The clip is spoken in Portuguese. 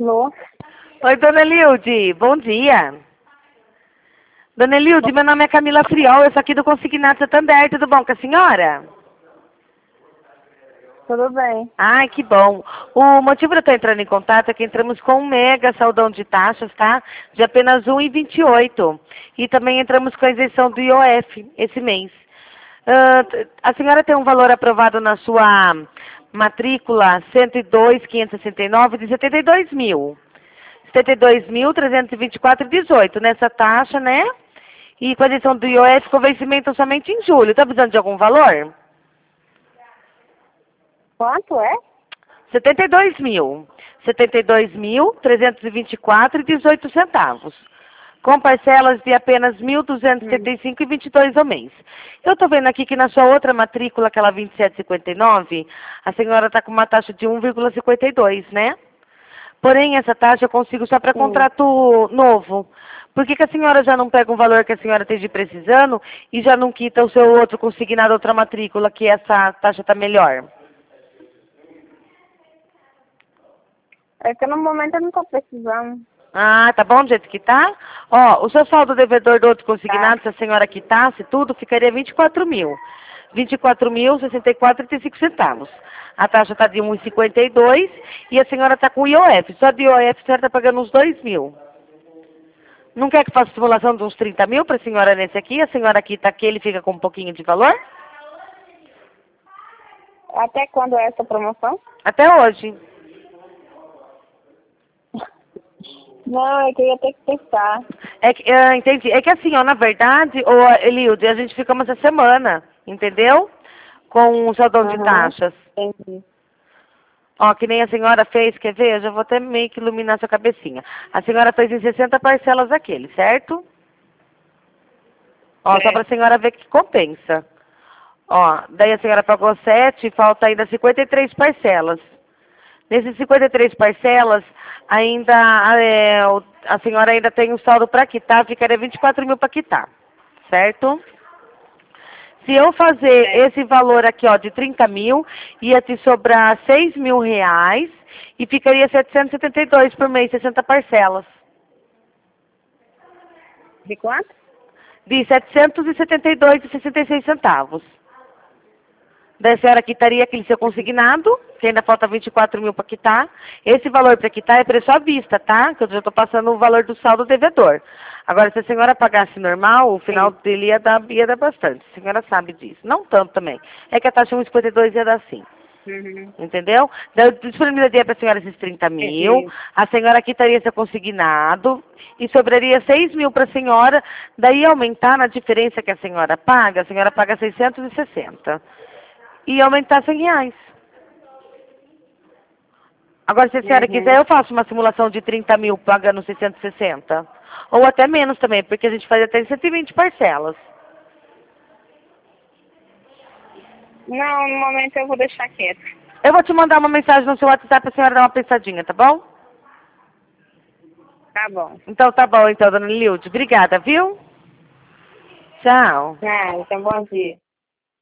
Alô? Oi, dona Elilde, bom dia. Dona Elilde, meu nome é Camila Friol, eu sou aqui do Consignato Santander, tudo bom com a senhora? Tudo bem. Ai, que bom. O motivo de eu estar entrando em contato é que entramos com um mega saldão de taxas, tá? De apenas R$ 1,28. E também entramos com a isenção do IOF esse mês. A senhora tem um valor aprovado na sua matrícula 102.569 de 72 mil. 72.324,18 nessa taxa, né? E com a isenção do IOF com vencimento somente em julho. Está precisando de algum valor? Quanto é? 72 mil. 72.324,18 centavos. Com parcelas de apenas 1.275,22 ao mês. Eu estou vendo aqui que na sua outra matrícula, aquela 27,59, a senhora está com uma taxa de 1,52, né? Porém, essa taxa eu consigo só para contrato novo. Por que a senhora já não pega um valor que a senhora esteja precisando e já não quita o seu outro consignado, outra matrícula, que essa taxa está melhor? É que no momento eu não estou precisando. Ah, tá bom do jeito que tá? Ó, o seu saldo devedor do outro consignado, se a senhora quitasse tudo, ficaria 24 mil. 24.064,35 centavos. A taxa está de 1,52 e a senhora está com IOF. Só de IOF a senhora está pagando uns 2 mil. Não quer que faça simulação de uns 30 mil para a senhora nesse aqui? A senhora quita aquele e fica com um pouquinho de valor? Até quando é essa promoção? Até hoje. Não, é que eu ia ter que testar. Entendi. É que assim, ó, na verdade, ô, Elilde, a gente ficamos essa semana, entendeu? Com o saldão de taxas. Entendi. Ó, que nem a senhora fez, quer ver? Eu já vou até meio que iluminar sua cabecinha. A senhora fez em 60 parcelas aquele, certo? Ó, só pra senhora ver que compensa. Ó, daí a senhora pagou 7, falta ainda 53 parcelas. Nesses 53 parcelas, ainda a senhora ainda tem um saldo para quitar, ficaria 24 mil para quitar, certo? Se eu fazer esse valor aqui, ó, de 30 mil, ia te sobrar 6 mil reais e ficaria 772 por mês, 60 parcelas. De quanto? De 772,66 centavos. Daí a senhora quitaria aquele seu consignado, que ainda falta 24 mil para quitar. Esse valor para quitar é preço à vista, tá? Que eu já estou passando o valor do saldo devedor. Agora, se a senhora pagasse normal, o final dele ia dar bastante. A senhora sabe disso. Não tanto também. É que a taxa 1,52 ia dar sim. Entendeu? Daí eu disponibilizaria para a senhora esses 30 mil. A senhora quitaria seu consignado e sobraria 6 mil para a senhora. Daí aumentar na diferença que a senhora paga 660. E aumentar 100 reais. Agora, se a senhora quiser, eu faço uma simulação de 30 mil pagando 660. Ou até menos também, porque a gente faz até 120 parcelas. Não, no momento eu vou deixar quieto. Eu vou te mandar uma mensagem no seu WhatsApp para a senhora dar uma pensadinha, tá bom? Tá bom. Então tá bom, então, dona Lilde. Obrigada, viu? Tchau. Então bom dia.